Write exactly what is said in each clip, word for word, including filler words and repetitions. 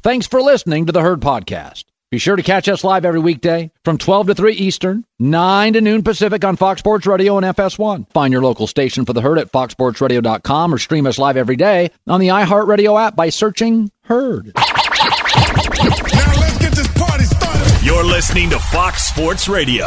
Thanks for listening to the Herd Podcast. Be sure to catch us live every weekday from twelve to three Eastern, nine to noon Pacific on Fox Sports Radio and F S one. Find your local station for the Herd at fox sports radio dot com or stream us live every day on the iHeartRadio app by searching Herd. Now let's get this party started. You're listening to Fox Sports Radio.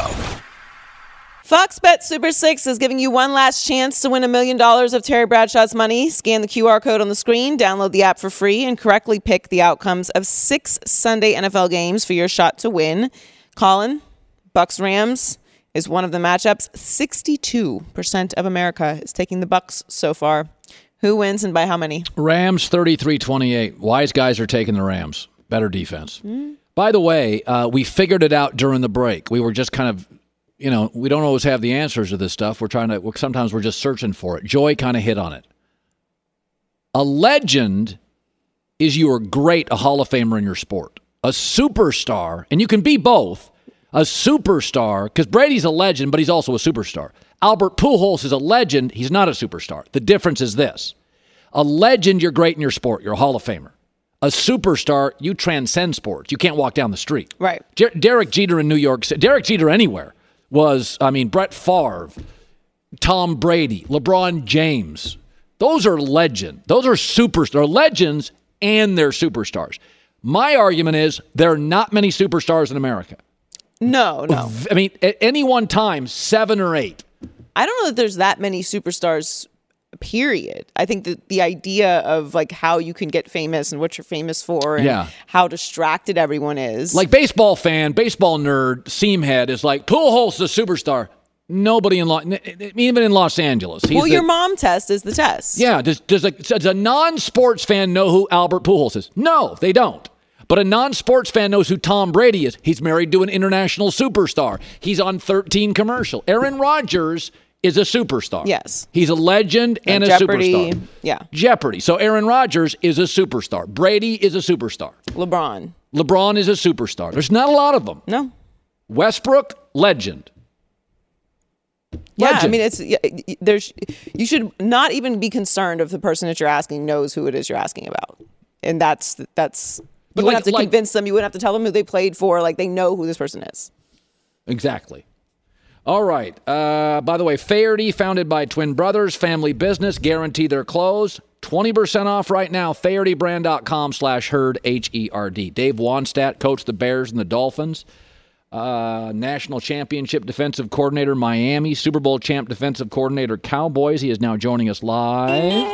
Fox Bet Super six is giving you one last chance to win a million dollars of Terry Bradshaw's money. Scan the Q R code on the screen, download the app for free, and correctly pick the outcomes of six Sunday N F L games for your shot to win. Colin, Bucks Rams is one of the matchups. sixty-two percent of America is taking the Bucks so far. Who wins and by how many? Rams thirty-three twenty-eight. Wise guys are taking the Rams. Better defense. Mm. By the way, uh, we figured it out during the break. We were just kind of, you know, we don't always have the answers to this stuff. We're trying to, sometimes we're just searching for it. Joy kind of hit on it. A legend is you are great, a Hall of Famer in your sport. A superstar, and you can be both, a superstar, because Brady's a legend, but he's also a superstar. Albert Pujols is a legend. He's not a superstar. The difference is this. A legend, you're great in your sport. You're a Hall of Famer. A superstar, you transcend sports. You can't walk down the street. Right. Jer- Derek Jeter in New York City. Derek Jeter anywhere. Was, I mean, Brett Favre, Tom Brady, LeBron James. Those are legends. Those are superstars. Legends, and they're superstars. My argument is there are not many superstars in America. No, no. I mean, at any one time, seven or eight. I don't know that there's that many superstars, period. I think that the idea of like how you can get famous and what you're famous for and yeah. how distracted everyone is. Like baseball fan, baseball nerd, seam head is like, Pujols is a superstar. Nobody in, Los, even in Los Angeles. He's well, the, your mom test is the test. Yeah. Does, does, a, does a non-sports fan know who Albert Pujols is? No, they don't. But a non-sports fan knows who Tom Brady is. He's married to an international superstar. He's on thirteen commercial. Aaron Rodgers is a superstar. Yes. He's a legend and, and a Jeopardy, superstar. Yeah. Jeopardy. So Aaron Rodgers is a superstar. Brady is a superstar. LeBron. LeBron is a superstar. There's not a lot of them. No. Westbrook, legend. Yeah, legend. I mean, it's there's. You should not even be concerned if the person that you're asking knows who it is you're asking about, and that's that's. You But wouldn't like- have to like- convince them. You wouldn't have to tell them who they played for. Like they know who this person is. Exactly. All right. Uh, by the way, Faherty, founded by twin brothers, family business, guarantee their clothes. twenty percent off right now. Fahertybrand.com slash herd, H E R D. Dave Wannstedt coached the Bears and the Dolphins. Uh, national championship defensive coordinator, Miami. Super Bowl champ defensive coordinator, Cowboys. He is now joining us live.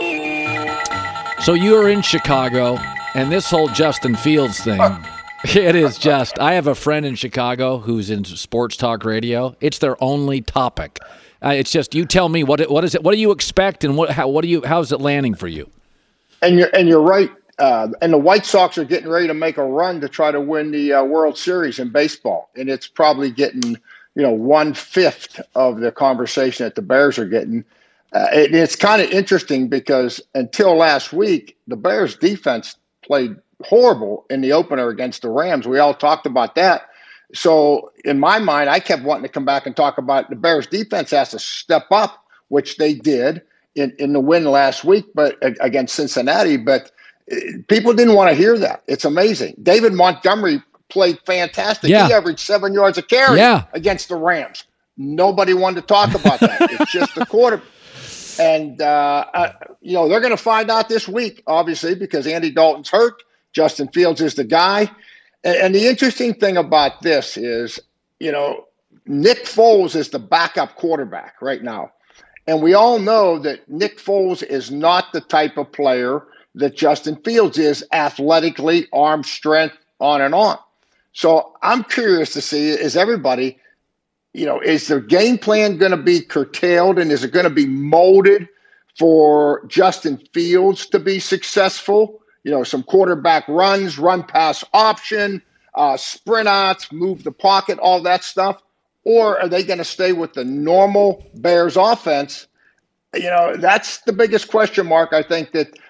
So you are in Chicago, and this whole Justin Fields thing... It is just, I have a friend in Chicago who's in sports talk radio. It's their only topic. Uh, it's just, you tell me, what what is it? What do you expect, and what how what do you how's it landing for you? And you're and you're right. Uh, and the White Sox are getting ready to make a run to try to win the uh, World Series in baseball, and it's probably getting you know one fifth of the conversation that the Bears are getting. Uh, it, it's kind of interesting because until last week, the Bears defense played horrible in the opener against the Rams. We all talked about that. So in my mind, I kept wanting to come back and talk about the Bears defense has to step up, which they did in, in the win last week, but against Cincinnati. But people didn't want to hear that. It's amazing. David Montgomery played fantastic. Yeah. He averaged seven yards a carry yeah. against the Rams. Nobody wanted to talk about that. It's just the quarter. And, uh, uh, you know, they're going to find out this week, obviously, because Andy Dalton's hurt. Justin Fields is the guy. And, and the interesting thing about this is, you know, Nick Foles is the backup quarterback right now. And we all know that Nick Foles is not the type of player that Justin Fields is athletically, arm strength, on and on. So I'm curious to see, is everybody, you know, is their game plan going to be curtailed, and is it going to be molded for Justin Fields to be successful? You know, some quarterback runs, run pass option, uh, sprint outs, move the pocket, all that stuff. Or are they going to stay with the normal Bears offense? You know, that's the biggest question mark, I think, that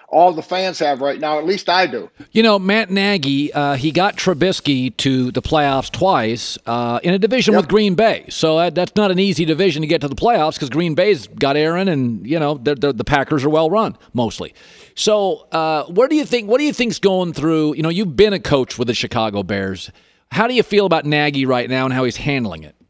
all the fans have right now. At least I do. You know, Matt Nagy, uh, he got Trubisky to the playoffs twice uh, in a division Yep. with Green Bay. So that, that's not an easy division to get to the playoffs because Green Bay's got Aaron, and you know they're, they're, the Packers are well run mostly. So uh, where do you think? What do you think's going through? You know, you've been a coach with the Chicago Bears. How do you feel about Nagy right now and how he's handling it?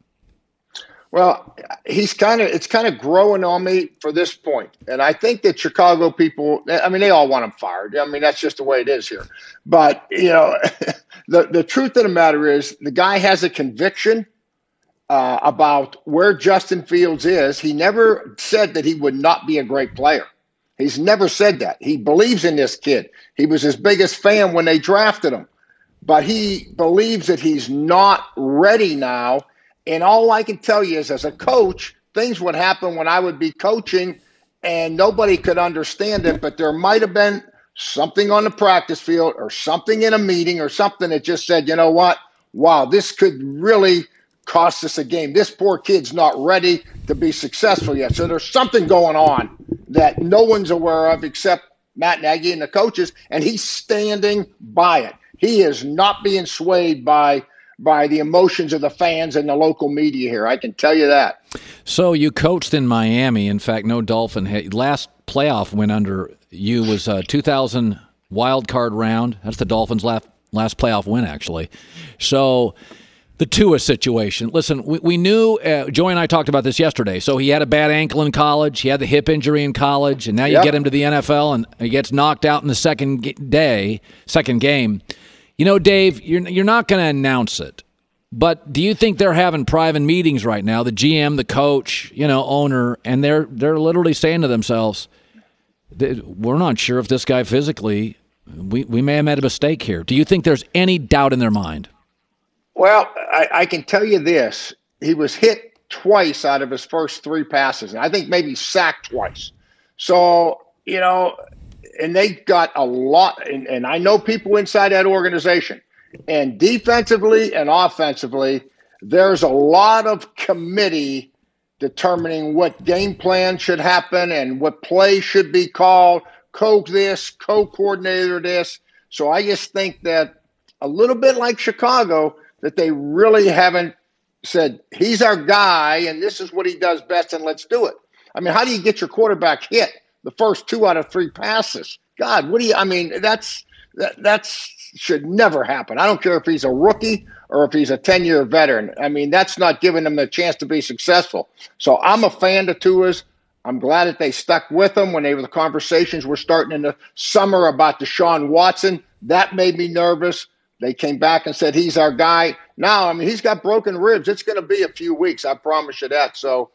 Well, he's kind of it's kind of growing on me for this point, and I think that Chicago people, I mean, they all want him fired. I mean, that's just the way it is here. But you know, the the truth of the matter is, the guy has a conviction uh, about where Justin Fields is. He never said that he would not be a great player. He's never said that. He believes in this kid. He was his biggest fan when they drafted him, but he believes that he's not ready now. And all I can tell you is, as a coach, things would happen when I would be coaching and nobody could understand it, but there might have been something on the practice field or something in a meeting or something that just said, you know what, wow, this could really cost us a game. This poor kid's not ready to be successful yet. So there's something going on that no one's aware of except Matt Nagy and the coaches, and he's standing by it. He is not being swayed by by the emotions of the fans and the local media here. I can tell you that. So you coached in Miami. In fact, no Dolphin hit. Last playoff win under you was a two thousand wild card round. That's the Dolphins' last, last playoff win, actually. So the Tua situation. Listen, we, we knew, uh, Joey and I talked about this yesterday. So he had a bad ankle in college. He had the hip injury in college. And now you Yep. get him to the N F L, and he gets knocked out in the second g- day, second game. You know, Dave, you're you're not going to announce it, but do you think they're having private meetings right now, the G M, the coach, you know, owner, and they're they're literally saying to themselves, we're not sure if this guy physically, we, we may have made a mistake here. Do you think there's any doubt in their mind? Well, I, I can tell you this. He was hit twice out of his first three passes, and I think maybe sacked twice. So, you know, and they got a lot, and, and I know people inside that organization, and defensively and offensively, there's a lot of committee determining what game plan should happen and what play should be called, coach this, co-coordinator this. So I just think that a little bit like Chicago, that they really haven't said, he's our guy and this is what he does best and let's do it. I mean, how do you get your quarterback hit the first two out of three passes? God, what do you, I mean, that's, that that's should never happen. I don't care if he's a rookie or if he's a ten-year veteran. I mean, that's not giving him the chance to be successful. So I'm a fan of Tua's. I'm glad that they stuck with him when they were the conversations were starting in the summer about Deshaun Watson. That made me nervous. They came back and said, he's our guy. Now, I mean, he's got broken ribs. It's going to be a few weeks. I promise you that. So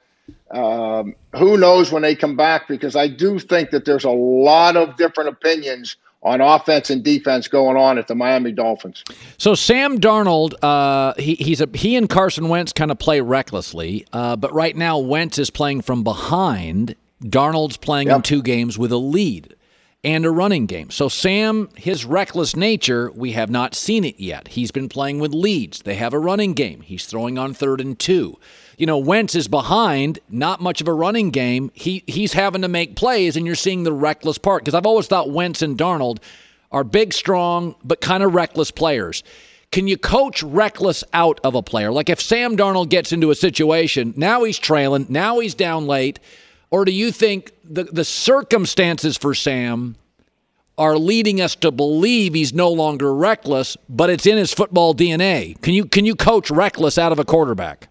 um, who knows when they come back, because I do think that there's a lot of different opinions on offense and defense going on at the Miami Dolphins. So Sam Darnold, uh, he he's a he and Carson Wentz kind of play recklessly, uh, but right now Wentz is playing from behind. Darnold's playing Yep. in two games with a lead and a running game. So Sam, his reckless nature, we have not seen it yet. He's been playing with leads. They have a running game. He's throwing on third and two. You know, Wentz is behind, not much of a running game. He he's having to make plays, and you're seeing the reckless part. Because I've always thought Wentz and Darnold are big, strong, but kind of reckless players. Can you coach reckless out of a player? Like if Sam Darnold gets into a situation, now he's trailing, now he's down late, or do you think the, the circumstances for Sam are leading us to believe he's no longer reckless, but it's in his football D N A? Can you can you coach reckless out of a quarterback?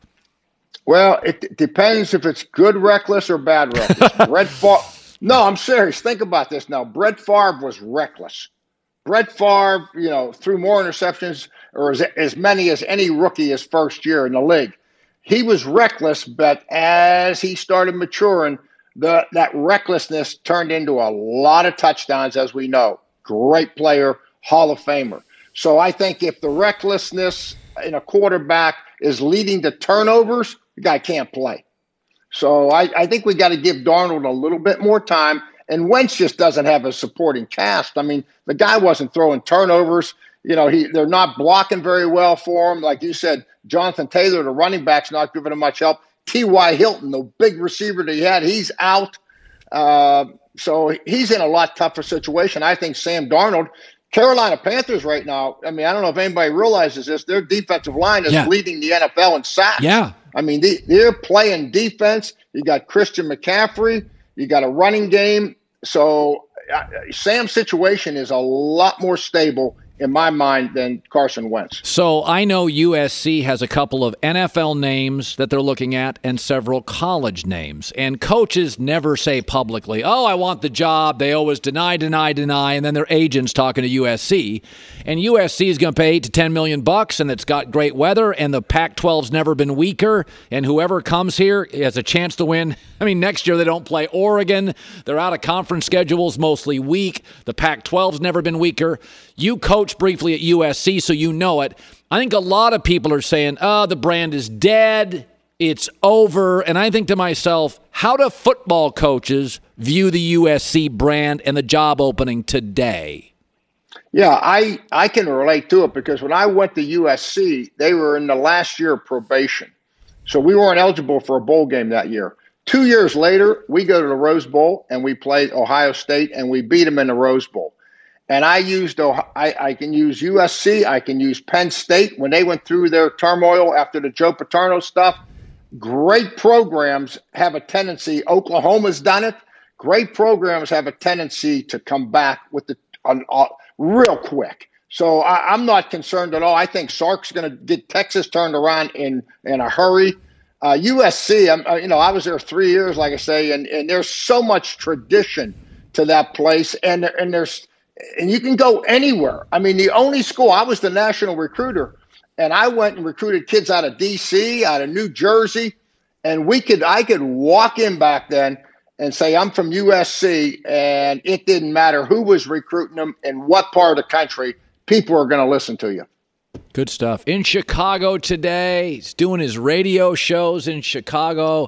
Well, it d- depends if it's good reckless or bad reckless. Brett Favre. No, I'm serious. Think about this now. Brett Favre was reckless. Brett Favre, you know, threw more interceptions or as, as many as any rookie his first year in the league. He was reckless, but as he started maturing, the that recklessness turned into a lot of touchdowns, as we know. Great player, Hall of Famer. So I think if the recklessness in a quarterback is leading to turnovers, the guy can't play. So I, I think we got to give Darnold a little bit more time. And Wentz just doesn't have a supporting cast. I mean, the guy wasn't throwing turnovers. You know, he they're not blocking very well for him. Like you said, Jonathan Taylor, the running back's not giving him much help. T Y. Hilton, the big receiver that he had, he's out. Uh, so he's in a lot tougher situation. I think Sam Darnold, Carolina Panthers right now, I mean, I don't know if anybody realizes this, their defensive line is yeah. leading the N F L in sacks. Yeah. I mean, they, they're playing defense. You got Christian McCaffrey. You got a running game. So uh, Sam's situation is a lot more stable in my mind than Carson Wentz. So I know U S C has a couple of N F L names that they're looking at and several college names. And coaches never say publicly, oh, I want the job. They always deny, deny, deny. And then their agents talking to U S C. And U S C is going to pay eight to ten million bucks, and it's got great weather, and the Pac twelve's never been weaker. And whoever comes here has a chance to win. I mean, next year they don't play Oregon. Their out-of-conference schedule's mostly weak. The Pac twelve's never been weaker. You coach briefly at U S C, so you know it. I think a lot of people are saying, oh, the brand is dead. It's over. And I think to myself, how do football coaches view the U S C brand and the job opening today? Yeah, I, I can relate to it because when I went to U S C, they were in the last year of probation. So we weren't eligible for a bowl game that year. Two years later, we go to the Rose Bowl and we played Ohio State and we beat them in the Rose Bowl. And I used, I, I can use U S C, I can use Penn State when they went through their turmoil after the Joe Paterno stuff. Great programs have a tendency, Oklahoma's done it, great programs have a tendency to come back with the on, on, real quick. So I, I'm not concerned at all. I think Sark's going to get Texas turned around in, in a hurry. Uh, U S C, I'm, uh, you know, I was there three years, like I say, and, and there's so much tradition to that place, and and there's and you can go anywhere. I mean, the only school, I was the national recruiter, and I went and recruited kids out of D C, out of New Jersey, and we could I could walk in back then and say I'm from U S C, and it didn't matter who was recruiting them and what part of the country. People are going to listen to you. Good stuff. In Chicago today, he's doing his radio shows in Chicago.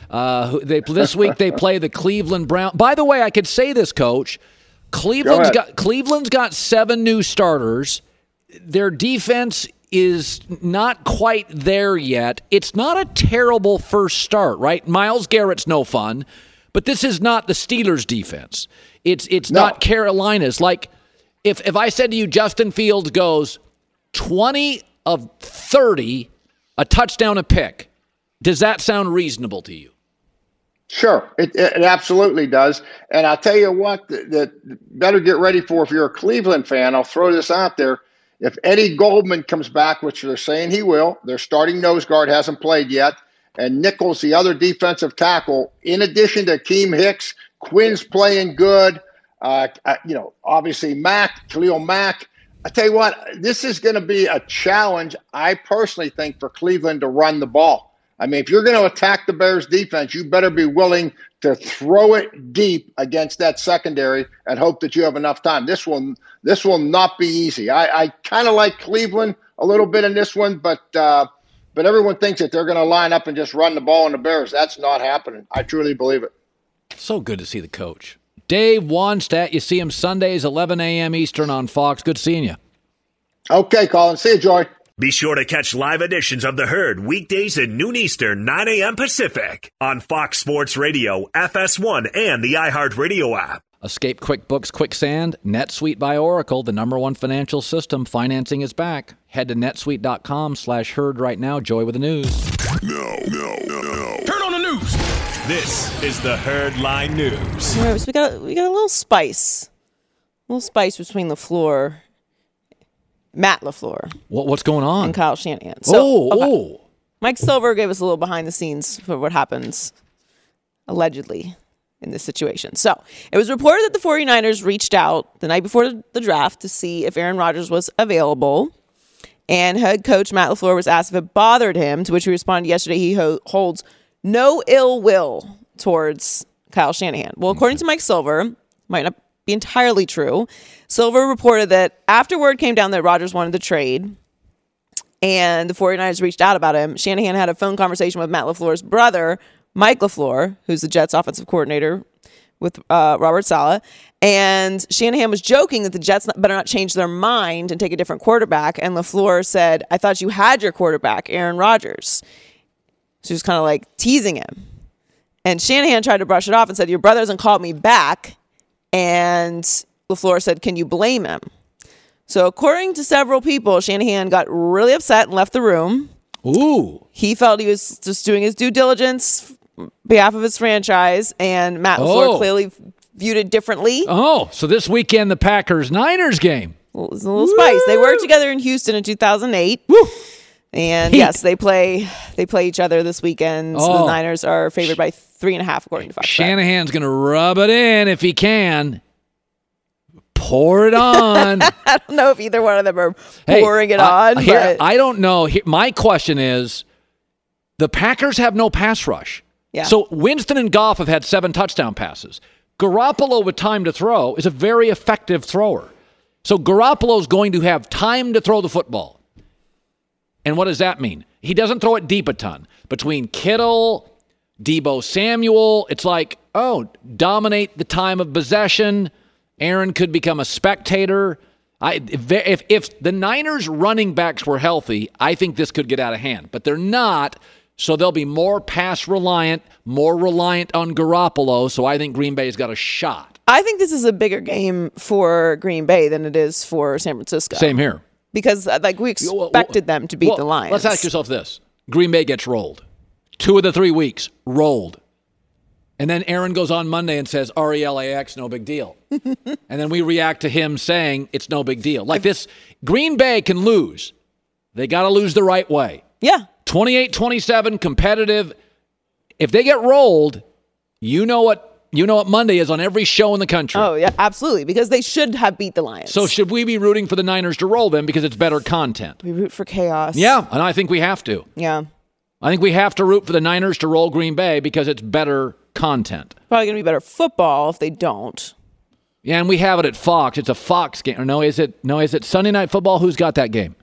Uh, they this week they play the Cleveland Browns. By the way, I could say this, Coach. Cleveland's got Cleveland's got seven new starters. Their defense is not quite there yet. It's not a terrible first start, right? Myles Garrett's no fun, but this is not the Steelers' defense. It's it's no. not Carolina's. Like if if I said to you, Justin Fields goes twenty of thirty, a touchdown, a pick, does that sound reasonable to you? Sure, it, it absolutely does. And I'll tell you what, that, that better get ready for if you're a Cleveland fan. I'll throw this out there. If Eddie Goldman comes back, which they're saying he will, their starting nose guard hasn't played yet, and Nichols, the other defensive tackle, in addition to Keem Hicks, Quinn's playing good. Uh, you know, obviously Mack, Khalil Mack. I tell you what, this is going to be a challenge, I personally think, for Cleveland to run the ball. I mean, if you're going to attack the Bears defense, you better be willing to throw it deep against that secondary and hope that you have enough time. This will this will not be easy. I, I kind of like Cleveland a little bit in this one, but uh, but everyone thinks that they're going to line up and just run the ball on the Bears. That's not happening. I truly believe it. So good to see the coach. Dave Wannstedt, you see him Sundays, eleven a.m. Eastern on Fox. Good seeing you. Okay, Colin. See you, Joy. Be sure to catch live editions of The Herd weekdays at noon Eastern, nine a.m. Pacific on Fox Sports Radio, F S one, and the iHeartRadio app. Escape QuickBooks Quicksand, NetSuite by Oracle, the number one financial system. Financing is back. Head to netsuite dot com slash herd right now. Joy with the news. No, no, no, no. Turn on the news. This is the Herd Line News. All right, so we got we got a little spice, a little spice between LaFleur. Matt LaFleur. What, what's going on? And Kyle Shanahan. So, oh, okay. oh. Mike Silver gave us a little behind the scenes for what happens, allegedly, in this situation. So, it was reported that the 49ers reached out the night before the draft to see if Aaron Rodgers was available. And head coach Matt LaFleur was asked if it bothered him, to which he responded yesterday he ho- holds no ill will towards Kyle Shanahan. Well, according to Mike Silver, might not be entirely true. Silver reported that after word came down that Rodgers wanted to trade and the 49ers reached out about him, Shanahan had a phone conversation with Matt LaFleur's brother, Mike LaFleur, who's the Jets offensive coordinator with uh, Robert Saleh. And Shanahan was joking that the Jets better not change their mind and take a different quarterback. And LaFleur said, I thought you had your quarterback, Aaron Rodgers. So he was kind of like teasing him. And Shanahan tried to brush it off and said, your brother hasn't called me back. And LaFleur said, can you blame him? So according to several people, Shanahan got really upset and left the room. Ooh. He felt he was just doing his due diligence on behalf of his franchise, and Matt LaFleur Oh. clearly viewed it differently. Oh, so this weekend, the Packers-Niners game. It was a little spice. They worked together in Houston in two thousand eight. Woo. And Heat. yes, they play they play each other this weekend. So Oh. the Niners are favored by three and a half, according to Fox. Shanahan's going to rub it in if he can. Pour it on. I don't know if either one of them are Hey, pouring it I, on. here, but I don't know. Here, my question is, the Packers have no pass rush. Yeah. So Winston and Goff have had seven touchdown passes. Garoppolo with time to throw is a very effective thrower. So Garoppolo's going to have time to throw the football. And what does that mean? He doesn't throw it deep a ton. Between Kittle, Debo Samuel, it's like, oh, dominate the time of possession. Aaron could become a spectator. I, if, if if the Niners running backs were healthy, I think this could get out of hand. But they're not, so they'll be more pass reliant, more reliant on Garoppolo. So I think Green Bay's got a shot. I think this is a bigger game for Green Bay than it is for San Francisco. Same here. Because uh, like we expected them to beat Well, the Lions. Let's ask yourself this. Green Bay gets rolled. Two of the three weeks, rolled. And then Aaron goes on Monday and says, R E L A X, no big deal. And then we react to him saying it's no big deal. Like this, Green Bay can lose. They got to lose the right way. Yeah. twenty-eight twenty-seven, competitive. If they get rolled, you know what you know what Monday is on every show in the country. Oh, yeah, absolutely. Because they should have beat the Lions. So should we be rooting for the Niners to roll them because it's better content? we root for chaos. Yeah, and I think we have to. Yeah. I think we have to root for the Niners to roll Green Bay because it's better content. Probably going to be better football if they don't. Yeah, and we have it at Fox. It's a Fox game. Or no, is it? No, is it Sunday Night Football? Who's got that game?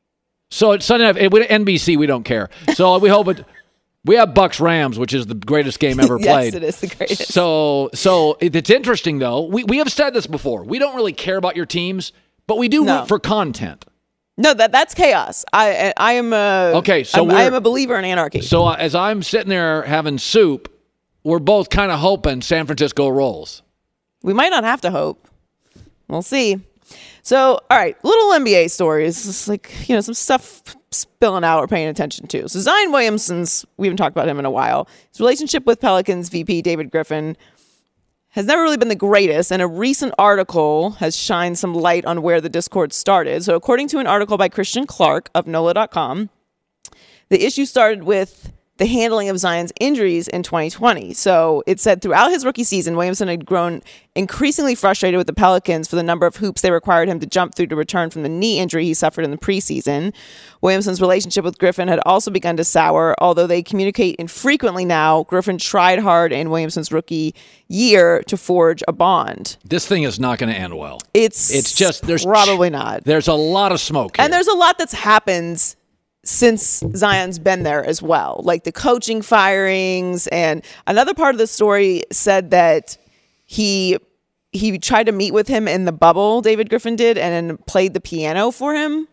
So it's Sunday Night. It, N B C, we don't care. So we hope it. We have Bucks Rams, which is the greatest game ever Yes, played. it is the greatest. So, so it's interesting though. We we have said this before. We don't really care about your teams, but we do No. root for content. No, that that's chaos. I I am a Okay, so I'm, I we're- am a believer in anarchy. So uh, as I'm sitting there having soup, we're both kind of hoping San Francisco rolls. We might not have to hope. We'll see. So, all right, little N B A stories. It's like, you know, some stuff spilling out we're paying attention to. So Zion Williamson's, we haven't talked about him in a while. His relationship with Pelicans V P David Griffin has never really been the greatest, and a recent article has shined some light on where the discord started. So according to an article by Christian Clark of N O L A dot com, the issue started with the handling of Zion's injuries in twenty twenty. So it said throughout his rookie season, Williamson had grown increasingly frustrated with the Pelicans for the number of hoops they required him to jump through to return from the knee injury he suffered in the preseason. Williamson's relationship with Griffin had also begun to sour, although they communicate infrequently now. Griffin tried hard in Williamson's rookie year to forge a bond. This thing is not going to end well. It's It's just there's probably not. There's a lot of smoke here. And there's a lot that's happened since Zion's been there as well, like the coaching firings. And another part of the story said that he he tried to meet with him in the bubble, David Griffin did, and then played the piano for him,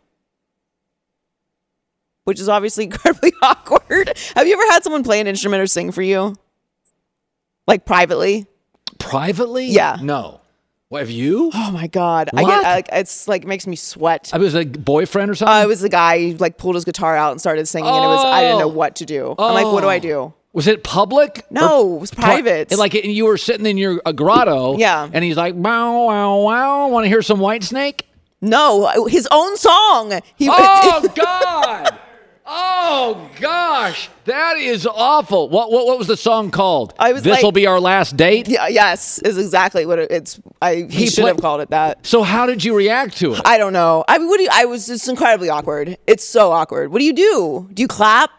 which is obviously incredibly awkward. Have you ever had someone play an instrument or sing for you? Like privately? privately. Yeah. No. What, have you? Oh my God. I What? get, I, it's like, makes me sweat. I was a boyfriend or something. Uh, it was the guy who like pulled his guitar out and started singing, and it was I didn't know Oh. what to do. I'm like, what do I do? Was it public? No, Or it was private. Pri- like it- you were sitting in your a grotto. Yeah. And he's like, wow, wow, wow. Want to hear some White Snake? No, his own song. He Oh God! Oh gosh, that is awful. What what what was the song called? I was This will like- be our last date. yeah, yes, is exactly what it, it's. I he, He should play- have called it that. So how did you react to it? I don't know. I mean, what do you, I was just incredibly awkward. It's so awkward. What do you do? Do you clap?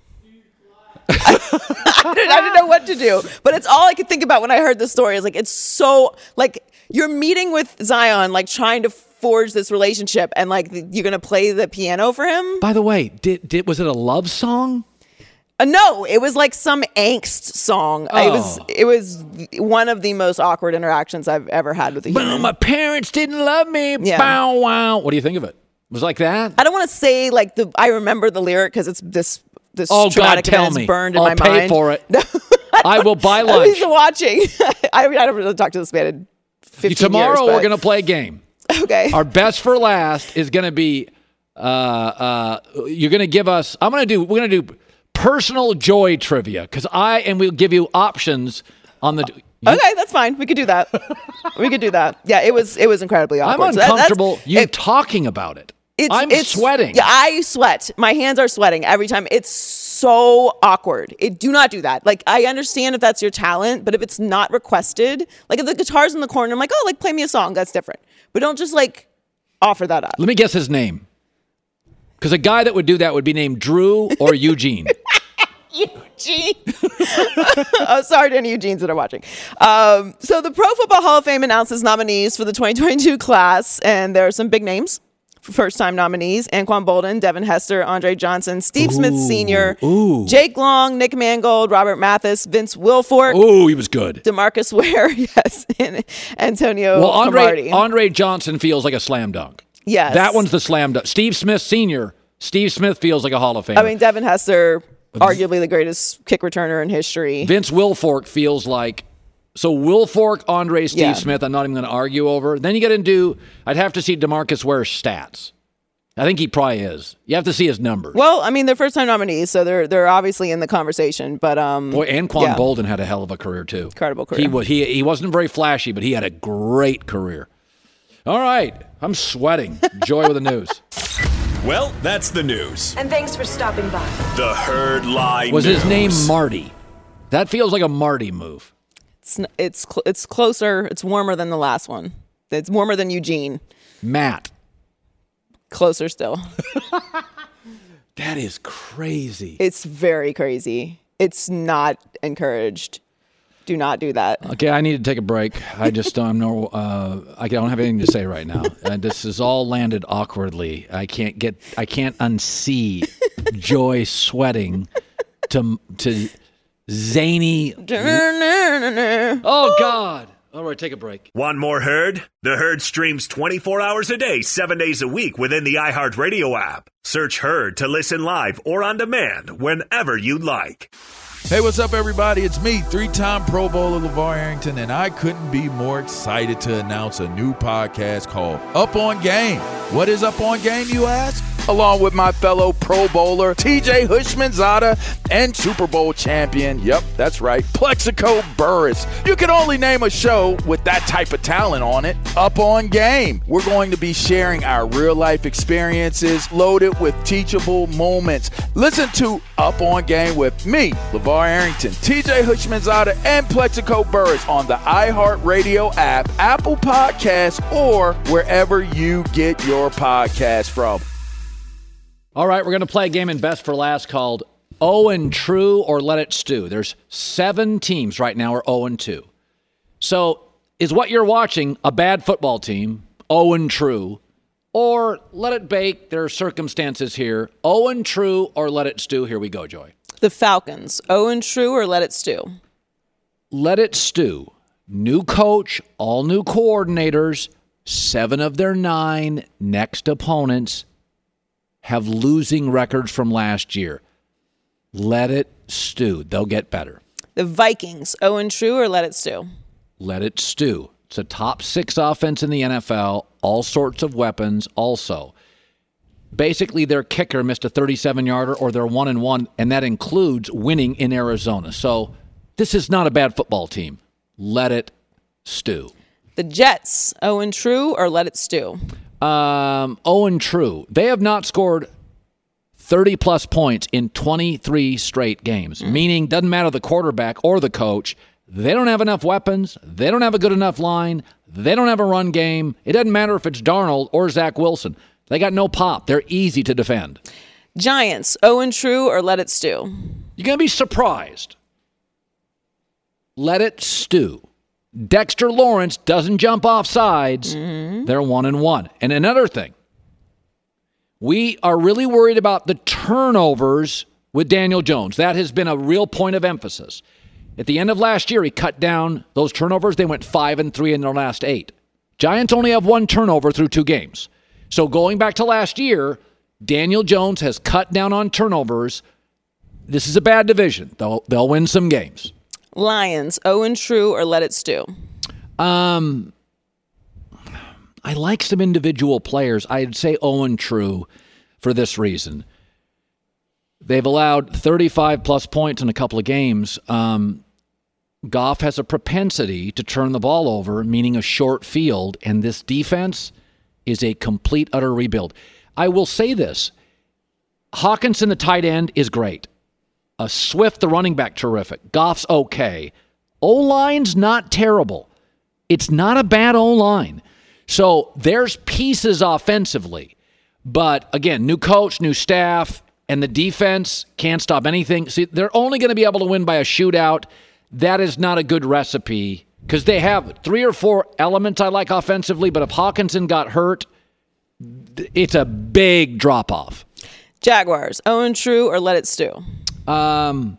I, didn't, I didn't know what to do, but it's all I could think about when I heard the story. Is like it's so like you're meeting with Zion, like trying to forge this relationship, and like you're gonna play the piano for him. By the way, did did was it a love song? Uh, no, it was like some angst song. It was Oh. it was one of the most awkward interactions I've ever had with a But human. my parents didn't love me. Yeah. Bow wow. What do you think of it? It was like that? I don't want to say like the I remember the lyric because it's this this Oh, God, traumatic tell event is me. burned in I'll my pay mind. for it. I will buy He's lunch. watching. I, I don't really talk to this man in fifteen Tomorrow years, we're going to play a game. Okay. Our best for last is going to be, uh, uh, you're going to give us, I'm going to do, we're going to do personal joy trivia because I, and we'll give you options on the. You, Okay, that's fine. We could do that. We could do that. Yeah, it was it was incredibly I'm awkward. So that- uncomfortable that's- you it- talking about it. It's, I'm it's, sweating. Yeah, I sweat. My hands are sweating every time. It's so awkward. It, do not do that. Like, I understand if that's your talent, but if it's not requested, like if the guitar's in the corner, I'm like, oh, like play me a song. That's different. But don't just like offer that up. Let me guess his name. Because a guy that would do that would be named Drew or Eugene. Eugene. Oh, sorry to any Eugenes that are watching. Um, so the Pro Football Hall of Fame announces nominees for the twenty twenty-two class, and there are some big names. First-time nominees: Anquan Bolden, Devin Hester, Andre Johnson, Steve Smith Senior, ooh. Jake Long, Nick Mangold, Robert Mathis, Vince Wilfork, Oh, he was good. DeMarcus Ware, yes, and Antonio Well, Andre, Cromartie. Andre Johnson feels like a slam dunk. Yes. That one's the slam dunk. Steve Smith Senior, Steve Smith feels like a Hall of Famer. I mean, Devin Hester, arguably the greatest kick returner in history. Vince Wilfork feels like, so Wilfork, Andre, Steve Yeah. Smith, I'm not even going to argue over. Then you get into, I'd have to see DeMarcus Ware's stats. I think he probably is. You have to see his numbers. Well, I mean, they're first-time nominees, so they're they're obviously in the conversation. But um, Boy, Anquan yeah. Bolden had a hell of a career, too. Incredible career. He, was, he, he wasn't very flashy, but he had a great career. All right. I'm sweating. Joy with the news. Well, that's the news. And thanks for stopping by. The Herd Lie Was News. his name Marty? That feels like a Marty move. It's n- it's cl- it's closer. It's warmer than the last one. It's warmer than Eugene. Matt. Closer still. That is crazy. It's very crazy. It's not encouraged. Do not do that. Okay, I need to take a break. I just don't know. Uh, I don't have anything to say right now. Uh, this has all landed awkwardly. I can't get. I can't unsee Joy sweating to to zany. Oh God! All right, take a break. Want more Herd? The Herd streams twenty-four hours a day, seven days a week within the iHeartRadio app. Search Herd to listen live or on demand whenever you like. Hey, what's up, everybody? It's me, three-time Pro Bowler LeVar Arrington, and I couldn't be more excited to announce a new podcast called Up On Game. What is Up On Game, you ask? Along with my fellow Pro Bowler, T J Hushmanzada, and Super Bowl champion, yep, that's right, Plexico Burris. You can only name a show with that type of talent on it. Up On Game. We're going to be sharing our real-life experiences loaded with teachable moments. Listen to Up On Game with me, LeVar Arrington, T J Hushmanzada, and Plexico Burris on the iHeartRadio app, Apple Podcasts, or wherever you get your podcasts from. All right, we're going to play a game in Best for Last called oh and True or Let It Stew. There's seven teams right now are oh and two. So is what you're watching a bad football team, oh and True, or let it bake? There are circumstances here. oh and True or Let It Stew? Here we go, Joy. The Falcons. Oh and true or let it stew? Let It Stew. New coach, all new coordinators, seven of their nine next opponents have losing records from last year. Let it stew. They'll get better. The Vikings. Oh and true or let it stew? Let it stew. It's a top six offense in the N F L, all sorts of weapons also. Basically, their kicker missed a thirty-seven-yarder or they're one and one, and that includes winning in Arizona. So this is not a bad football team. Let it stew. The Jets. Oh and true or let it stew? Um, oh and true. They have not scored thirty-plus points in twenty-three straight games, mm. meaning doesn't matter the quarterback or the coach. They don't have enough weapons. They don't have a good enough line. They don't have a run game. It doesn't matter if it's Darnold or Zach Wilson. They got no pop. They're easy to defend. Giants. Oh and true or let it stew? You're going to be surprised. Let it stew. Dexter Lawrence doesn't jump off sides. Mm-hmm. They're one and one. And another thing, we are really worried about the turnovers with Daniel Jones. That has been a real point of emphasis. At the end of last year, he cut down those turnovers. They went five and three in their last eight. Giants only have one turnover through two games. So going back to last year, Daniel Jones has cut down on turnovers. This is a bad division. They'll, they'll win some games. Lions, oh and true or let it stew? Um, I like some individual players. I'd say oh and true for this reason. They've allowed thirty-five plus points in a couple of games. Um, Goff has a propensity to turn the ball over, meaning a short field, and this defense is a complete, utter rebuild. I will say this. Hawkinson, the tight end, is great. Uh, Swift, the running back, terrific. Goff's okay. O-line's not terrible. It's not a bad O-line. So there's pieces offensively. But, again, new coach, new staff, and the defense can't stop anything. See, they're only going to be able to win by a shootout. That is not a good recipe because they have three or four elements I like offensively, but if Hawkinson got hurt, it's a big drop-off. Jaguars, oh and true or let it stew? Um,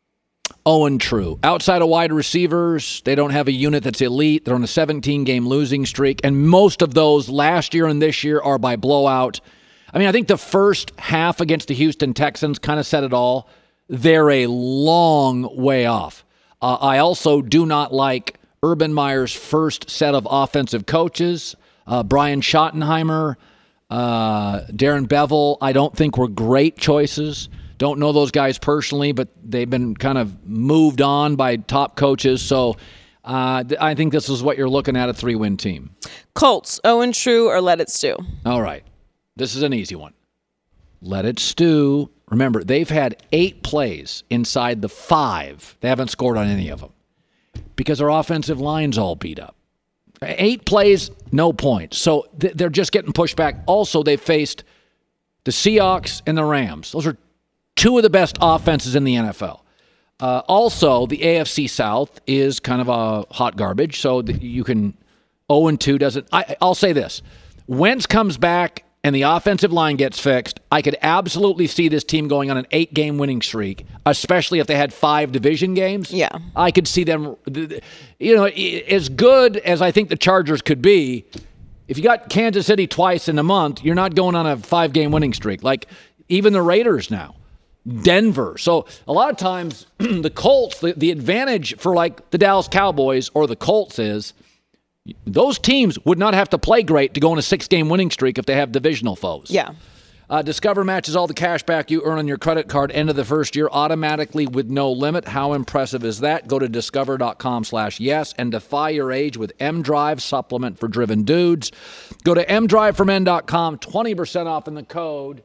oh and true. Outside of wide receivers, they don't have a unit that's elite. They're on a seventeen-game losing streak, and most of those last year and this year are by blowout. I mean, I think the first half against the Houston Texans kind of said it all. They're a long way off. Uh, I also do not like Urban Meyer's first set of offensive coaches. Uh, Brian Schottenheimer, uh, Darren Bevel, I don't think were great choices. Don't know those guys personally, but they've been kind of moved on by top coaches. So uh, I think this is what you're looking at, a three-win team. Colts, oh and true or let it stew? All right. This is an easy one. Let it stew. Remember, they've had eight plays inside the five. They haven't scored on any of them because their offensive line's all beat up. Eight plays, no points. So th- they're just getting pushed back. Also, they faced the Seahawks and the Rams. Those are two of the best offenses in the N F L. Uh, also, the A F C South is kind of a hot garbage, so that you can oh and two doesn't. I, I'll say this. Wentz comes back and the offensive line gets fixed, I could absolutely see this team going on an eight-game winning streak, especially if they had five division games. Yeah. I could see them, you know, as good as I think the Chargers could be, if you got Kansas City twice in a month, you're not going on a five-game winning streak. Like, even the Raiders now. Denver. So a lot of times the Colts, the, the advantage for like the Dallas Cowboys or the Colts is those teams would not have to play great to go on a six-game winning streak if they have divisional foes. Yeah. Uh, Discover matches all the cash back you earn on your credit card end of the first year automatically with no limit. How impressive is that? Go to discover.com slash yes and defy your age with M-Drive supplement for driven dudes. Go to m drive for men dot com, twenty percent off in the code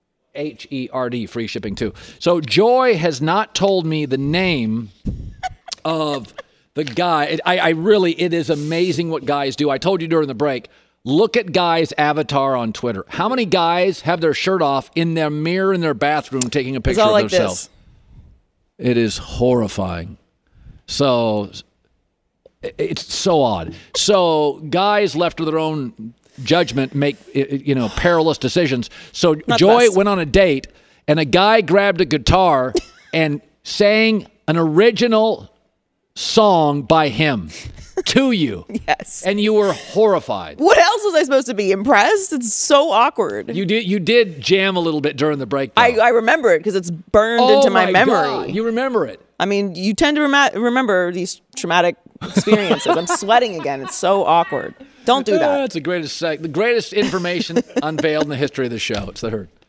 H E R D, free shipping too. So Joy has not told me the name of the guy. I, I really, it is amazing what guys do. I told you during the break, look at guys' avatar on Twitter. How many guys have their shirt off in their mirror in their bathroom taking a picture of like themselves? This. It is horrifying. So it's so odd. So guys left to their own judgment make, you know, perilous decisions. So Not Joy best. went on a date and a guy grabbed a guitar and sang an original song by him to you. Yes. And you were horrified. What else was I supposed to be? Impressed? It's so awkward. You did you did jam a little bit during the break, though. I, I remember it because it's burned oh into my, my memory. God, you remember it. I mean, you tend to rem- remember these traumatic experiences. I'm sweating again. It's so awkward. Don't do that. That's the greatest seg- the greatest information unveiled in the history of the show. It's the Herd.